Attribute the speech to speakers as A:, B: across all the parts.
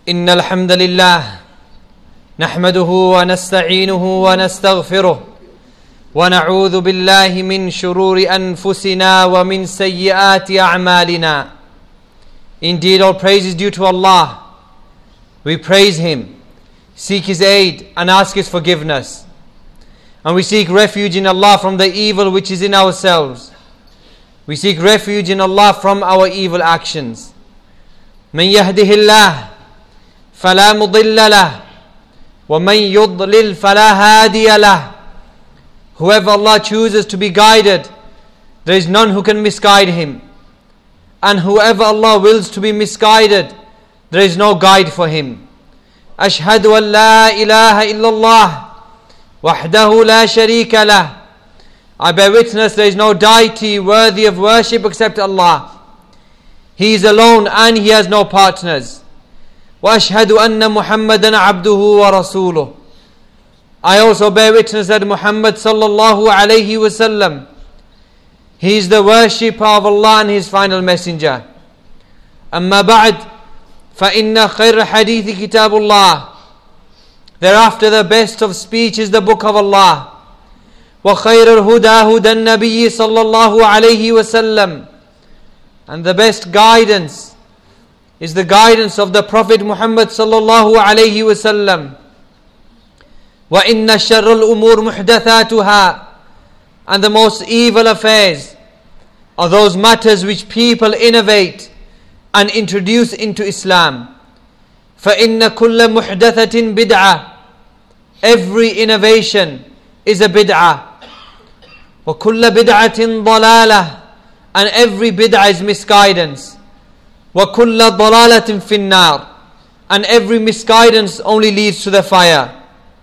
A: إن الحمد لله نحمده ونستعينه ونستغفره ونعوذ بالله من شرور أنفسنا ومن سيئات أعمالنا. Indeed, all praise is due to Allah. We praise Him, seek His aid and ask His forgiveness. And we seek refuge in Allah from the evil which is in ourselves. We seek refuge in Allah from our evil actions. من يهده الله فلا مضل له ومن يضلل فلا هادي له. Whoever Allah chooses to be guided, there is none who can misguide him. And whoever Allah wills to be misguided, there is no guide for him. أشهد أن لا إله إلا الله وحده لا شريك له. I bear witness there is no deity worthy of worship except Allah. He is alone and He has no partners. وأشهد أن محمدا عبده ورسوله. I also bear witness that Muhammad sallallahu alayhi wasallam, he is the worshipper of Allah and His final messenger. أما بعد فإن خير حديث كتاب الله. Thereafter the best of speech is the book of Allah. وخير الهدى هدى النبي صلى الله عليه وسلم. And the best guidance is the guidance of the Prophet Muhammad sallallahu alayhi wasallam. وَإِنَّ شَرَّ الْأُمُورِ مُحْدَثَاتُهَا. And the most evil affairs are those matters which people innovate and introduce into Islam. فَإِنَّ كُلَّ مُحْدَثَةٍ بِدْعَةٍ. Every innovation is a bid'ah. وَكُلَّ بِدْعَةٍ ضَلَالَةٍ. And every bid'ah is misguidance. وَكُلَّ ضَلَالَةٍ فِي النَّارِ. And every misguidance only leads to the fire.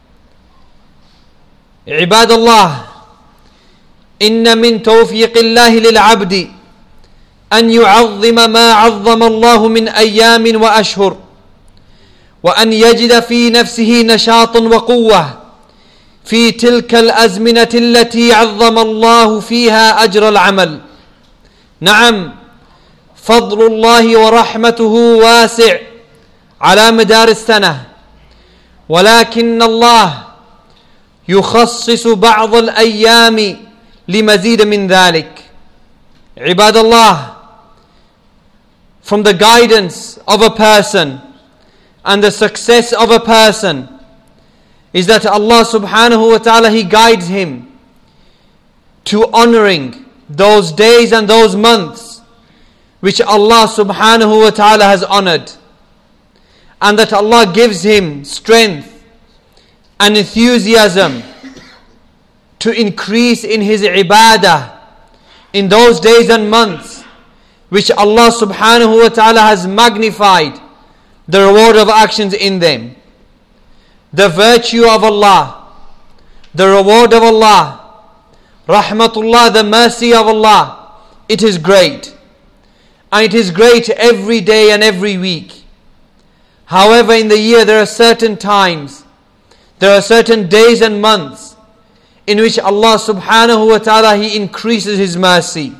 A: عباد الله, إن من توفيق الله للعبد أن يعظم ما عظم الله من أيام وأشهر، وأن يجد في نفسه نشاط وقوة في تلك الأزمنة التي عظم الله فيها أجر العمل. نعم، فضل الله ورحمته واسع على مدار السنة، ولكن الله يخصص بعض الأيام لمزيد من ذلك. عباد الله, from the guidance of a person and the success of a person is that Allah subhanahu wa ta'ala, He guides him to honoring those days and those months which Allah subhanahu wa ta'ala has honored, and that Allah gives him strength and enthusiasm to increase in his ibadah in those days and months which Allah subhanahu wa ta'ala has magnified the reward of actions in them. The virtue of Allah, the reward of Allah, rahmatullah, the mercy of Allah, it is great. And it is great every day and every week. However, in the year there are certain times, there are certain days and months in which Allah subhanahu wa ta'ala, He increases His mercy.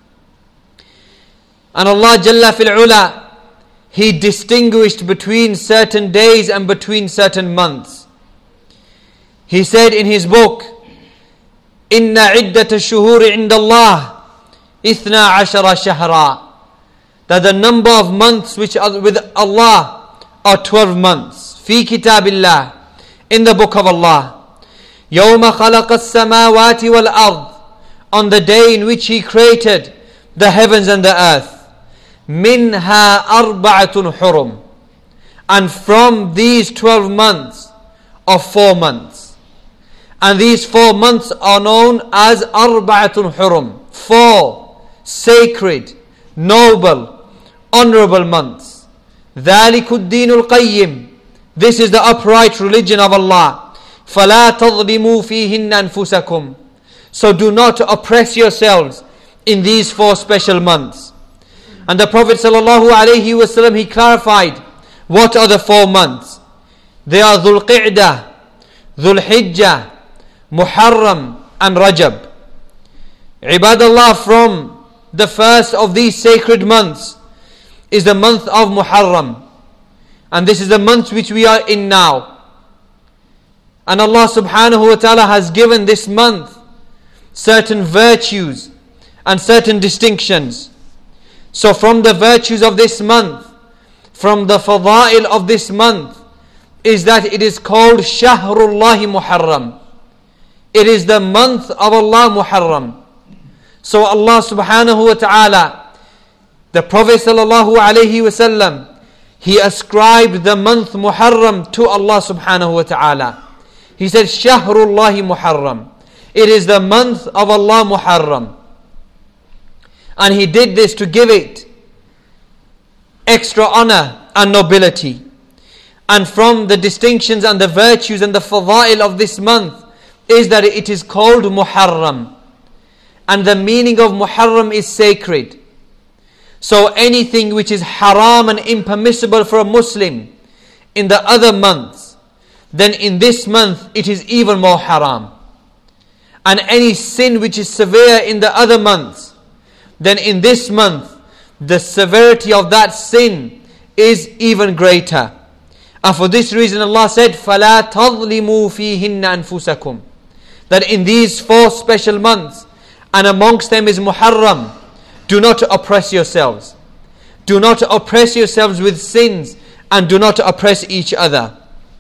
A: And Allah Jalla fil Ula, He distinguished between certain days and between certain months. He said in His book, إِنَّ عِدَّةَ الشُّهُورِ عِنْدَ اللَّهِ 12 شَهْرًا. That the number of months which are with Allah are 12 months. فِي كِتَابِ اللَّهِ. In the book of Allah. يَوْمَ خَلَقَ السَّمَاوَاتِ وَالْأَرْضِ. On the day in which He created the heavens and the earth. مِنْهَا أَرْبَعَةٌ حُرُمٌ. And from these 12 months are 4 months. And these 4 months are known as أَرْبَعَةٌ حُرُمٌ. 4 sacred, noble, honorable months. ذَلِكُ الدِّينُ الْقَيِّمُ. This is the upright religion of Allah. فَلَا تَظْلِمُوا فِيهِنَّ أَنفُسَكُمْ. So do not oppress yourselves in these 4 special months. And the Prophet sallallahu alaihi wasallam, he clarified what are the 4 months. They are Dhul Qi'dah, Dhul Hijjah, Muharram and Rajab. Ibadallah, from the first of these sacred months is the month of Muharram. And this is the month which we are in now. And Allah subhanahu wa ta'ala has given this month certain virtues and certain distinctions. So from the virtues of this month, from the fada'il of this month, is that it is called Shahrullahi Muharram. It is the month of Allah Muharram. So Allah subhanahu wa ta'ala, the Prophet sallallahu alayhi wa sallam, he ascribed the month Muharram to Allah subhanahu wa ta'ala. He said, Shahrullahi Muharram. It is the month of Allah Muharram. And he did this to give it extra honor and nobility. And from the distinctions and the virtues and the fada'il of this month is that it is called Muharram. And the meaning of Muharram is sacred. So anything which is haram and impermissible for a Muslim in the other months, then in this month it is even more haram. And any sin which is severe in the other months, then in this month the severity of that sin is even greater. And for this reason Allah said, فَلَا تَظْلِمُوا فِيهِنَّ أَنفُسَكُمْ, that in these 4 special months, and amongst them is Muharram, do not oppress yourselves. Do not oppress yourselves with sins, and do not oppress each other.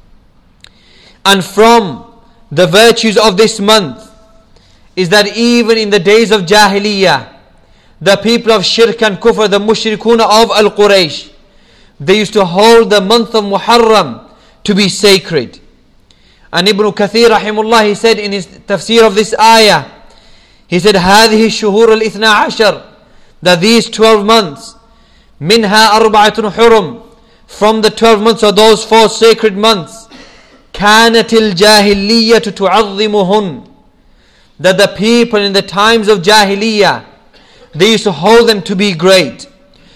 A: And from the virtues of this month is that even in the days of Jahiliyyah, the people of Shirk and Kufr, the Mushrikun of Al-Quraysh, they used to hold the month of Muharram to be sacred. And Ibn Kathir rahimullah, he said in his tafsir of this ayah, he said, هذه الشهور الاثنى عشر, that these 12 months, منها أربعة حرم, from the 12 months of those 4 sacred months, كانت الجاهلية تعظمهن, that the people in the times of Jahiliyyah, they used to hold them to be great.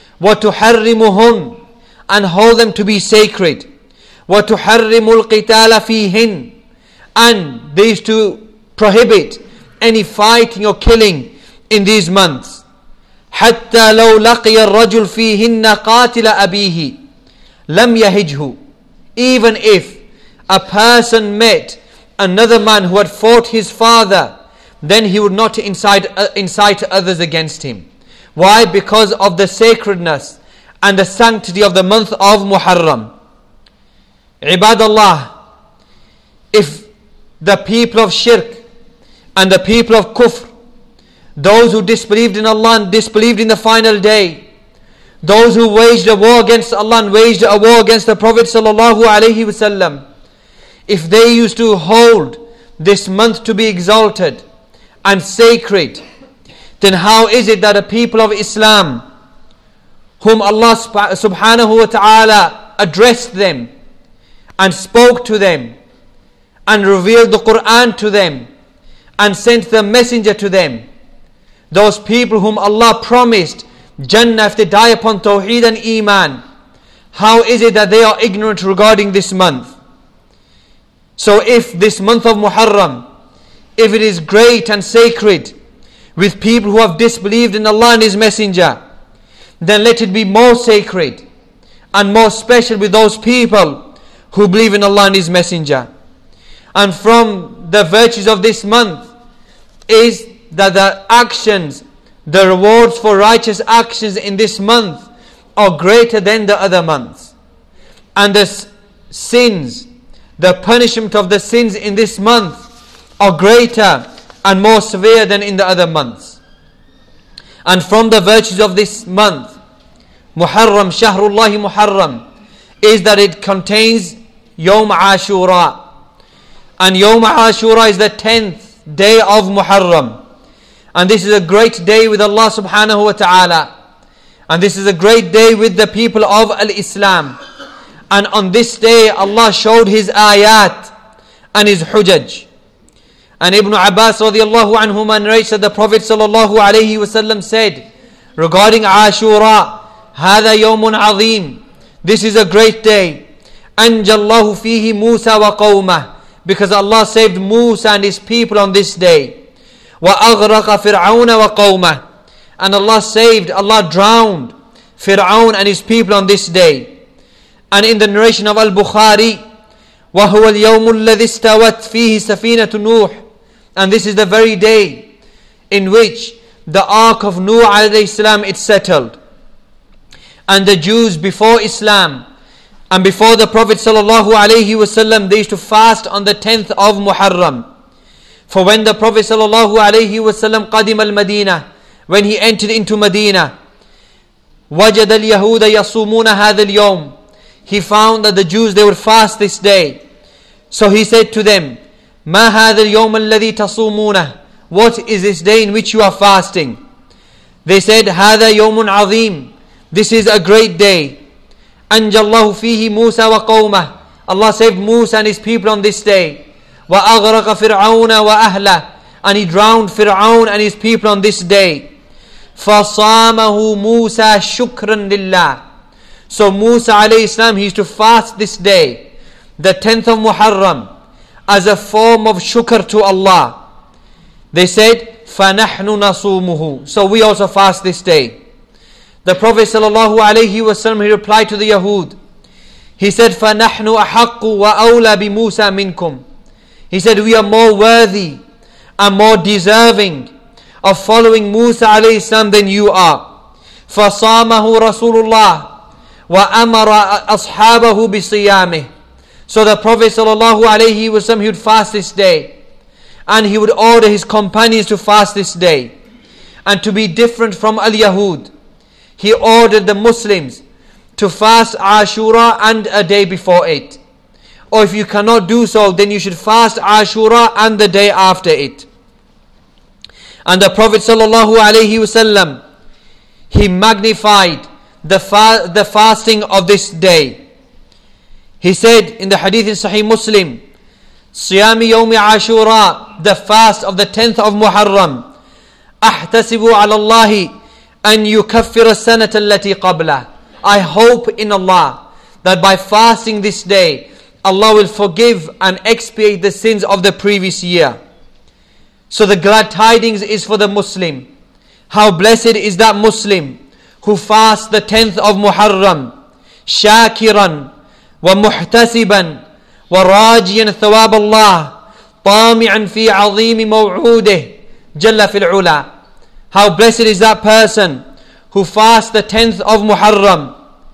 A: وتحرمهن, and hold them to be sacred. وتحرم القتال فيهن, and they used to prohibit any fighting or killing in these months. حتى لو لقي الرجل فيهن قاتل أبيه لم يهجه, even if a person met another man who had fought his father, then he would not incite others against him. Why? Because of the sacredness and the sanctity of the month of Muharram. Ibadallah, if the people of Shirk and the people of Kufr, those who disbelieved in Allah and disbelieved in the final day, those who waged a war against Allah and waged a war against the Prophet sallallahu alaihi wasallam, if they used to hold this month to be exalted and sacred, then how is it that the people of Islam, whom Allah subhanahu wa ta'ala addressed them and spoke to them and revealed the Quran to them and sent the messenger to them, those people whom Allah promised Jannah if they die upon Tawheed and Iman, how is it that they are ignorant regarding this month? So if this month of Muharram, if it is great and sacred with people who have disbelieved in Allah and His Messenger, then let it be more sacred and more special with those people who believe in Allah and His Messenger. And from the virtues of this month is that the actions, the rewards for righteous actions in this month are greater than the other months. And the sins, the punishment of the sins in this month are greater and more severe than in the other months. And from the virtues of this month, Muharram, Shahrullahi Muharram, is that it contains Yawm Ashura. And Yawm Ashura is the 10th day of Muharram. And this is a great day with Allah subhanahu wa ta'ala. And this is a great day with the people of Al-Islam. And on this day Allah showed His ayat and His hujaj. And Ibn Abbas radiallahu anhuma narrates that the Prophet sallallahu alayhi wasallam said regarding Ashura, هذا يوم عظيم, this is a great day. أنجى الله فيه موسى وقومه, because Allah saved Musa and his people on this day. وأغرق فرعون وقومه, and Allah drowned Fir'aun and his people on this day. And in the narration of Al-Bukhari, وَهُوَ الْيَوْمُ الَّذِي اسْتَوَتْ فِيهِ سَفِينَةُ نُوحٍ, and this is the very day in which the ark of Nuh alayhi salam it settled. And the Jews before Islam and before the Prophet sallallahu alaihi wasallam, they used to fast on the 10th of Muharram. For when the Prophet sallallahu alaihi wasallam qadim al-Madinah, when he entered into Medina, وَجَدَ الْيَهُودَ يَصُومُونَ هَذَا الْيَوْمِ, he found that the Jews, they would fast this day. So he said to them, مَا هَذَا الْيَوْمَ الَّذِي تَصُومُونَهُ, what is this day in which you are fasting? They said, هَذَا يَوْمٌ عَظِيمٌ, this is a great day. أَنْجَى اللَّهُ فِيهِ مُوسَى وَقَوْمَهُ, Allah saved Musa and his people on this day. وَأَغْرَقَ فِرْعَوْنَ وَأَهْلَهُ, and he drowned Fir'aun and his people on this day. فَصَامَهُ مُوسَى شُكْرًا لِلَّهِ, so Musa alayhi salam, he used to fast this day, the 10th of Muharram, as a form of shukr to Allah. They said, فَنَحْنُ نَصُومُهُ, so we also fast this day. The Prophet sallallahu alaihi wasallam, he replied to the Yahud. He said, فَنَحْنُ أَحَقُّ وَأَوْلَى بِمُوسَى مِنْكُمْ, he said, we are more worthy and more deserving of following Musa alayhi salam than you are. فَصَامَهُ رَسُولُ اللَّهِ وَأَمَرَ أَصْحَابَهُ بِصِيَامِهِ, so the Prophet sallallahu alaihi wasallam, he would fast this day, and he would order his companions to fast this day. And to be different from Al-Yahud, he ordered the Muslims to fast Ashura and a day before it. Or if you cannot do so, then you should fast Ashura and the day after it. And the Prophet sallallahu alaihi wasallam, he magnified the fasting of this day. He said in the hadith in Sahih Muslim, Siyami Yawmi Ashura, the fast of the 10th of Muharram, Ahtasibu ala Allahi an yukaffira sanata allati qabla, I hope in Allah that by fasting this day, Allah will forgive and expiate the sins of the previous year. So the glad tidings is for the Muslim. How blessed is that Muslim who fasts the 10th of Muharram, shakiran wa muhtasiban wa rajiyan thawab Allah, tami'an fi azimi maw'udih jalla fil ula. How blessed is that person who fasts the 10th of Muharram,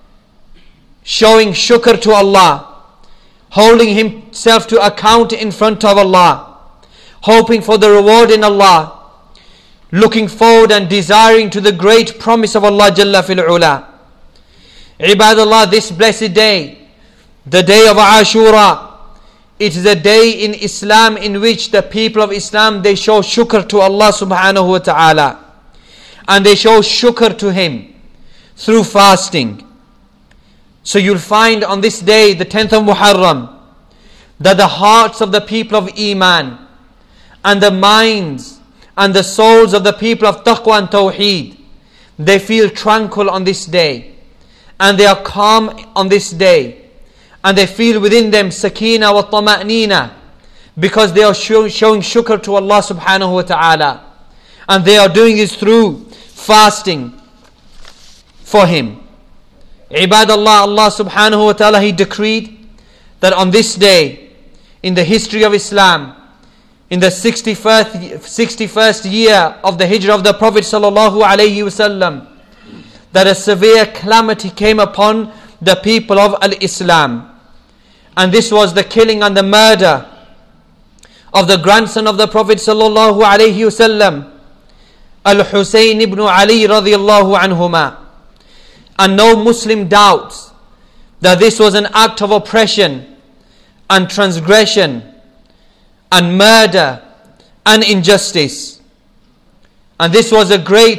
A: showing shukr to Allah, holding himself to account in front of Allah, hoping for the reward in Allah, looking forward and desiring to the great promise of Allah Jalla fil Ula. Ibadallah, this blessed day, the day of Ashura, it is a day in Islam in which the people of Islam, they show shukr to Allah subhanahu wa ta'ala, and they show shukr to Him through fasting. So you'll find on this day, the 10th of Muharram, that the hearts of the people of Iman and the minds and the souls of the people of Taqwa and Tawheed, they feel tranquil on this day, and they are calm on this day, and they feel within them sakina wa tama'nina, because they are showing shukr to Allah subhanahu wa ta'ala, and they are doing this through fasting for Him. Ibadallah, Allah subhanahu wa ta'ala, He decreed that on this day, in the history of Islam, in the 61st year of the hijrah of the Prophet sallallahu alaihi wasallam, that a severe calamity came upon the people of Al-Islam. And this was the killing and the murder of the grandson of the Prophet sallallahu alaihi wasallam, Al-Husayn ibn Ali radiyallahu anhuma. And no Muslim doubts that this was an act of oppression and transgression and murder and injustice. And this was a great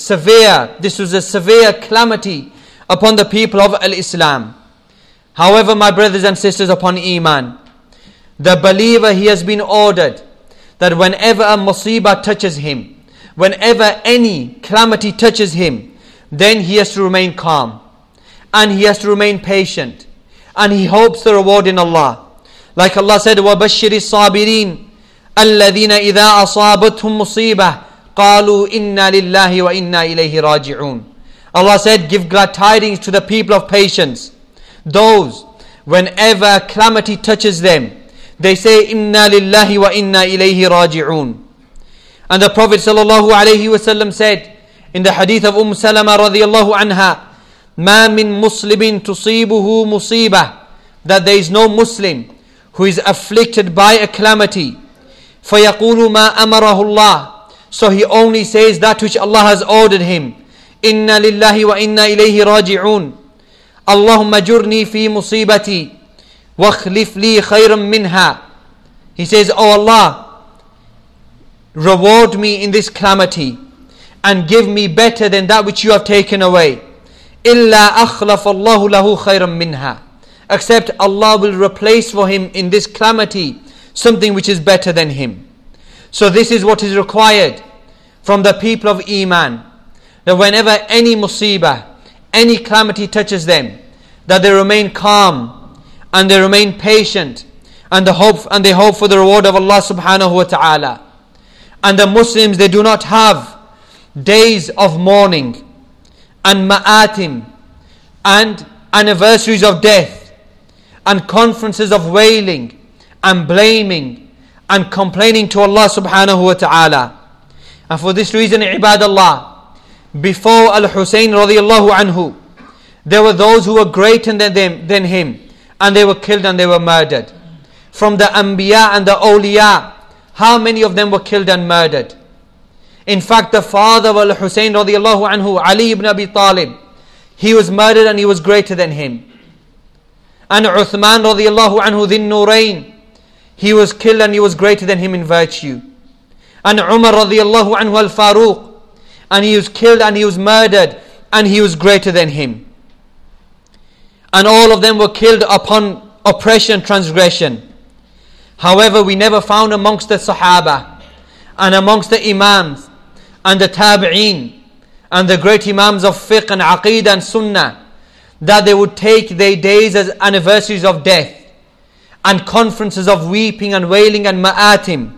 A: severe calamity upon the people of Al-Islam. However, my brothers and sisters upon Iman, the believer, he has been ordered that whenever a musibah touches him, whenever any calamity touches him, then he has to remain calm, and he has to remain patient, and he hopes the reward in Allah. Like Allah said, وَبَشِّرِ الصَّابِرِينَ الَّذِينَ إِذَا أَصَابَتْهُمْ مُصِيبَةٌ قَالُوا إِنَّا لِلَّهِ وَإِنَّا إِلَيْهِ رَاجِعُونَ. Allah said, give glad tidings to the people of patience, those, whenever a calamity touches them, they say, Inna lillahi wa inna ilayhi raji'un. And the Prophet sallallahu alayhi wasallam said in the hadith of Salama radiyallahu anha, Ma min muslimin tusibuhu musibah, that there is no Muslim who is afflicted by a calamity, فَيَقُولُ مَا أَمَرَهُ اللَّهِ, so he only says that which Allah has ordered him, إِنَّا لِلَّهِ وَإِنَّا إِلَيْهِ رَاجِعُونَ, اللهم جرني في مصيبتي واخلف لي خيرا منها. He says, Oh Allah, reward me in this calamity and give me better than that which you have taken away. إِلَّا أَخْلَفَ اللَّهُ لَهُ خَيْرًا مِنْهَا, except Allah will replace for him in this calamity something which is better than him. So this is what is required from the people of Iman, that whenever any musibah, any calamity touches them, that they remain calm and they remain patient and they hope for the reward of Allah subhanahu wa ta'ala. And the Muslims, they do not have days of mourning and ma'atim and anniversaries of death and conferences of wailing and blaming and complaining to Allah subhanahu wa ta'ala. And for this reason, ibadallah, before Al-Husayn radiyallahu anhu, there were those who were greater than him, and they were killed and they were murdered. From the Anbiya and the Awliya, how many of them were killed and murdered? In fact, the father of Al-Husayn radiyallahu anhu, Ali ibn Abi Talib, he was murdered and he was greater than him. And Uthman radiyallahu anhu, Dhin Nurayn, he was killed and he was greater than him in virtue. And Umar radiyallahu anhu al-Faruq, and he was killed and he was murdered and he was greater than him. And all of them were killed upon oppression and transgression. However, we never found amongst the Sahaba and amongst the Imams and the Tabi'een and the great Imams of Fiqh and Aqeedah and Sunnah that they would take their days as anniversaries of death and conferences of weeping and wailing and ma'atim.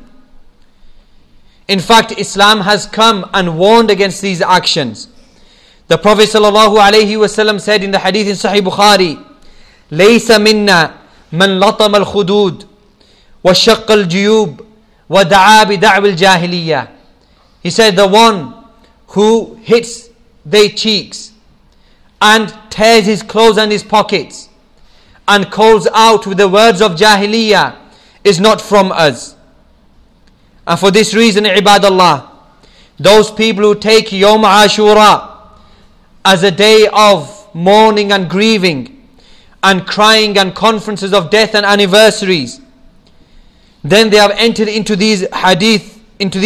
A: In fact, Islam has come and warned against these actions. The Prophet ﷺ said in the hadith in Sahih Bukhari, لَيْسَ مِنَّا مَنْ لَطَمَ الْخُدُودِ وَشَقَّ الْجُيُوبِ وَدَعَا بِدَعْوِ الْجَاهِلِيَّةِ. He said, the one who hits their cheeks and tears his clothes and his pockets and calls out with the words of Jahiliyyah is not from us. And for this reason, ibadallah, those people who take Yawm Ashura as a day of mourning and grieving and crying and conferences of death and anniversaries, then they have entered into these ahadith.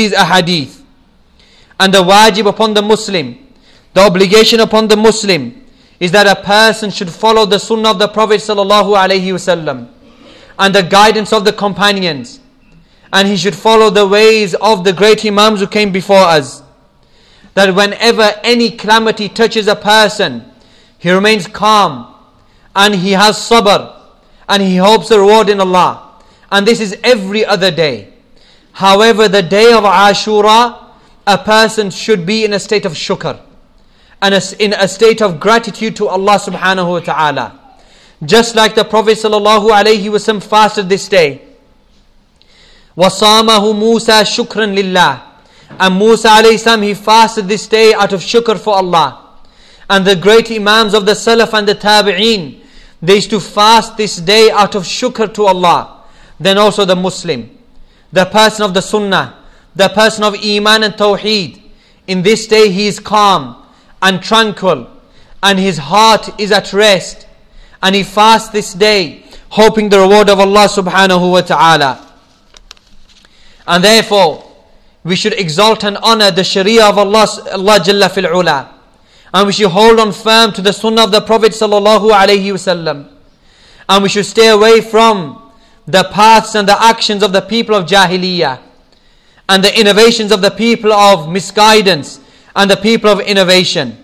A: And the wajib upon the Muslim, the obligation upon the Muslim, is that a person should follow the sunnah of the Prophet ﷺ and the guidance of the companions, and he should follow the ways of the great Imams who came before us. That whenever any calamity touches a person, he remains calm and he has sabr and he hopes a reward in Allah. And this is every other day. However, the day of Ashura, a person should be in a state of shukr and in a state of gratitude to Allah subhanahu wa ta'ala. Just like the Prophet sallallahu alayhi wasallam fasted this day. وَصَامَهُ مُوسَى شُكْرًا لِلَّهِ. And Musa alayhi salam, he fasted this day out of shukr for Allah. And the great Imams of the Salaf and the Tabi'een, they used to fast this day out of shukr to Allah. Then also the Muslim, the person of the Sunnah, the person of Iman and Tawheed, in this day he is calm and tranquil and his heart is at rest, and he fasts this day hoping the reward of Allah subhanahu wa ta'ala. And therefore we should exalt and honor the Sharia of Allah Jalla fil Ula, and we should hold on firm to the Sunnah of the Prophet sallallahu alaihi wasallam, and we should stay away from the paths and the actions of the people of Jahiliyyah and the innovations of the people of misguidance and the people of innovation.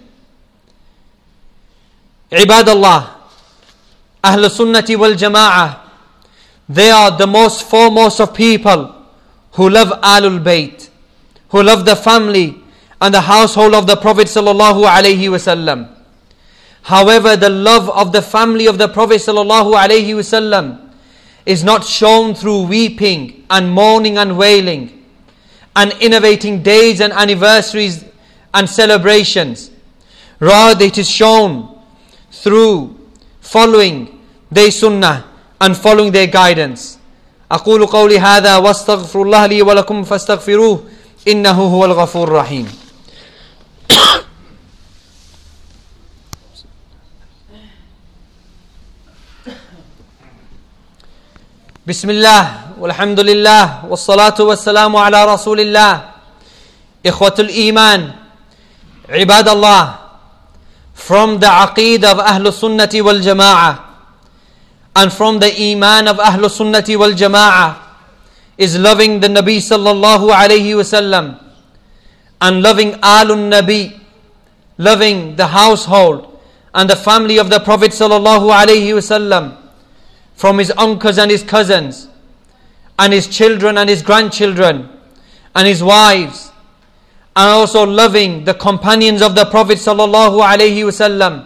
A: Ibadallah, Ahl Sunnati wal Jama'ah, they are the most foremost of people who love Ahlul Bayt, who love the family and the household of the Prophet sallallahu alaihi wasallam. However, the love of the family of the Prophet ﷺ is not shown through weeping and mourning and wailing and innovating days and anniversaries and celebrations. Rather, it is shown through following their sunnah and following their guidance. أقول قولي هذا واستغفر الله لي ولكم فاستغفروه إنه هو الغفور الرحيم. بسم الله والحمد لله والصلاة والسلام على رسول الله. إخوة الإيمان, عباد الله, from the aqeedah of Ahlul Sunnati wal Jama'ah and from the Iman of Ahlul Sunnati wal Jama'ah is loving the Nabi sallallahu alayhi wasallam and loving Alun Nabi, loving the household and the family of the Prophet sallallahu alayhi wasallam, from his uncles and his cousins and his children and his grandchildren and his wives, and also loving the companions of the Prophet sallallahu alayhi wasallam.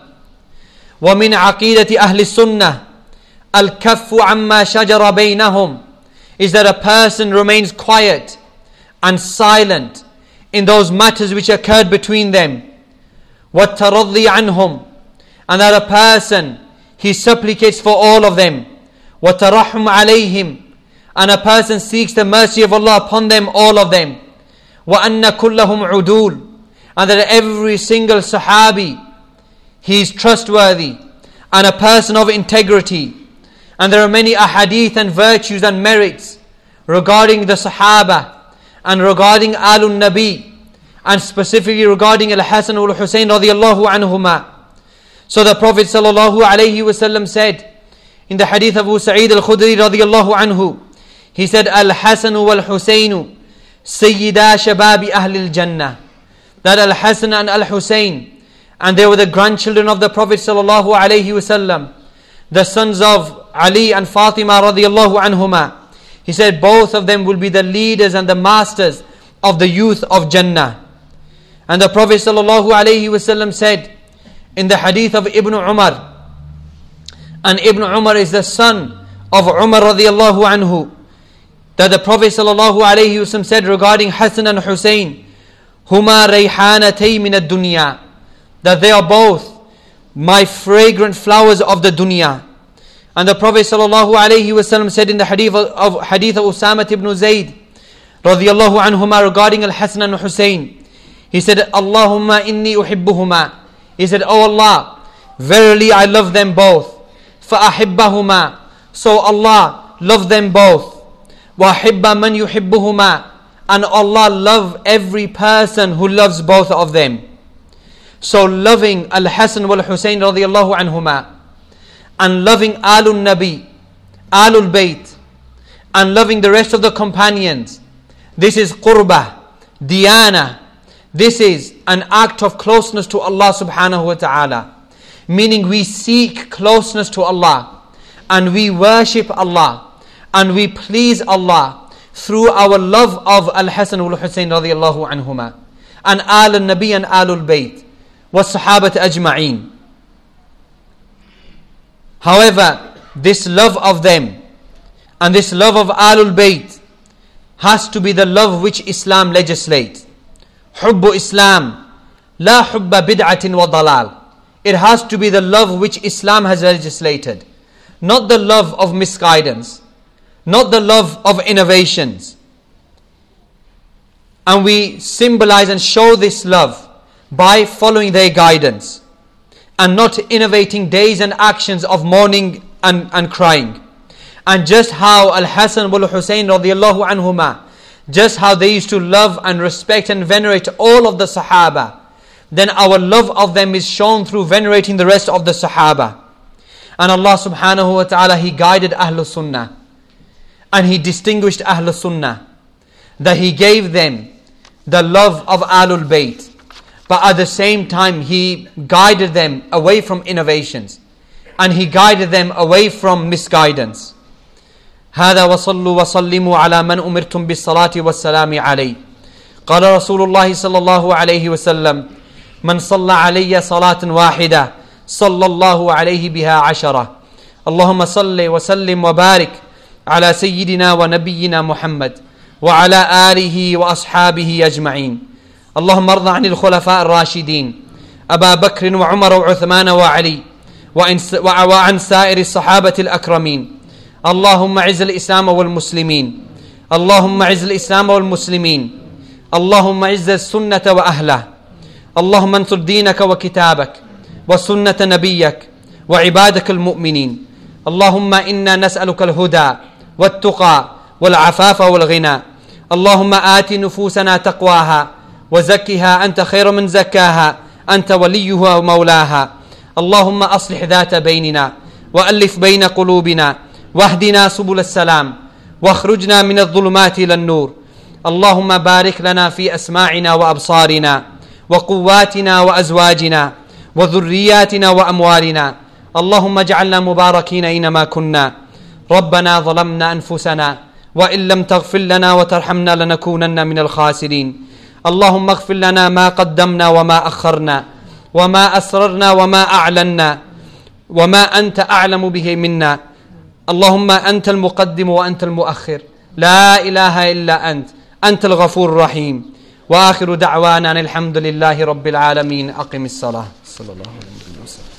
A: ومن عقيدة أهل السنة الكف عما شجر بينهم is that a person remains quiet and silent in those matters which occurred between them. والترضي عنهم, and that a person he supplicates for all of them. وَتَرَحُمْ عَلَيْهِمْ, and a person seeks the mercy of Allah upon them, all of them. وَأَنَّ كُلَّهُمْ عُدُولٌ, and that every single Sahabi, he is trustworthy and a person of integrity. And there are many ahadith and virtues and merits regarding the Sahaba and regarding Alun Nabi, and specifically regarding Al-Hasan wal-Husayn radiyallahu anhuma. So the Prophet sallallahu alayhi wasallam said, in the hadith of Abu Sa'id al-Khudri radiyallahu anhu, he said, Al-Hasan wal-Husaynu Sayyida Shababi Ahlil Jannah. That Al-Hasan and Al-Husayn, and they were the grandchildren of the Prophet sallallahu alayhi wasallam, the sons of Ali and Fatima radiyallahu anhuma. He said both of them will be the leaders and the masters of the youth of Jannah. And the Prophet sallallahu alayhi wasallam said in the hadith of Ibn Umar, and Ibn Umar is the son of Umar radiyallahu anhu, that the Prophet sallallahu alayhi wasallam said regarding Hassan and Hussein, Huma rayhanatay min ad-dunya, that they are both my fragrant flowers of the dunya. And the Prophet sallallahu alayhi wasallam said in the hadith of Usama ibn Zayd radiyallahu anhuma regarding Al-Hasan and Hussein, he said, Allahumma inni uhibbuhuma, he said, Oh Allah, verily I love them both. فَأَحِبَّهُمَا, so Allah love them both. وَأَحِبَّ مَنْ يُحِبُّهُمَا, and Allah love every person who loves both of them. So loving Al-Hasan wal-Husayn radiyallahu anhuma, and loving Alun Nabi, Alul Bayt, and loving the rest of the companions, this is qurbah, diyana. This is an act of closeness to Allah subhanahu wa ta'ala. Meaning we seek closeness to Allah, and we worship Allah, and we please Allah through our love of Al-Hasan wal-Husayn radiyallahu anhuma, and Al-Nabi and Alul Bayt, was-Sahabat ajma'een. However, this love of them and this love of Alul Bayt has to be the love which Islam legislates. Hubbu Islam, la hubba bid'atin wa dalal. It has to be the love which Islam has legislated, not the love of misguidance, not the love of innovations. And we symbolize and show this love by following their guidance and not innovating days and actions of mourning and crying. And just how Al-Hasan wal-Husayn radiyallahu anhuma, just how they used to love and respect and venerate all of the Sahaba, then our love of them is shown through venerating the rest of the Sahaba. And Allah subhanahu wa ta'ala, He guided Ahlul Sunnah, and He distinguished Ahlul Sunnah, that He gave them the love of Ahlul Bayt, but at the same time He guided them away from innovations, and He guided them away from misguidance. هذا وصلوا وسلموا على من أمرتم بالصلاة والسلام عليه. قال رسول الله صلى الله عليه وسلم: من صلى علي صلاة واحدة صلى الله عليه بها 10. اللهم صل وسلم وبارك على سيدنا ونبينا محمد وعلى آله وأصحابه أجمعين. اللهم ارض عن الخلفاء الراشدين أبا بكر وعمر وعثمان وعلي وعن سائر الصحابة الأكرمين. اللهم اعز الإسلام والمسلمين، اللهم اعز الإسلام والمسلمين، اللهم اعز السنة وأهله، اللهم انصر دينك وكتابك وسنة نبيك وعبادك المؤمنين. اللهم إنا نسألك الهدى والتقى والعفاف والغنى. اللهم آت نفوسنا تقواها وزكها أنت خير من زكاها، أنت وليها ومولاها. اللهم أصلح ذات بيننا وألف بين قلوبنا واهدنا سبل السلام واخرجنا من الظلمات إلى النور. اللهم بارك لنا في أسماعنا وأبصارنا وقواتنا وأزواجنا وذرياتنا وأموالنا. اللهم اجعلنا مباركين أينما كنا. ربنا ظلمنا أنفسنا وإن لم تغفر لنا وترحمنا لنكونن من الخاسرين. اللهم اغفر لنا ما قدمنا وما أخرنا وما أسررنا وما أعلنا وما أنت أعلم به منا. اللهم أنت المقدم وأنت المؤخر، لا إله إلا أنت الغفور الرحيم. وآخر دعوانا الحمد لله رب العالمين. أقم الصلاة. صلى الله عليه وسلم.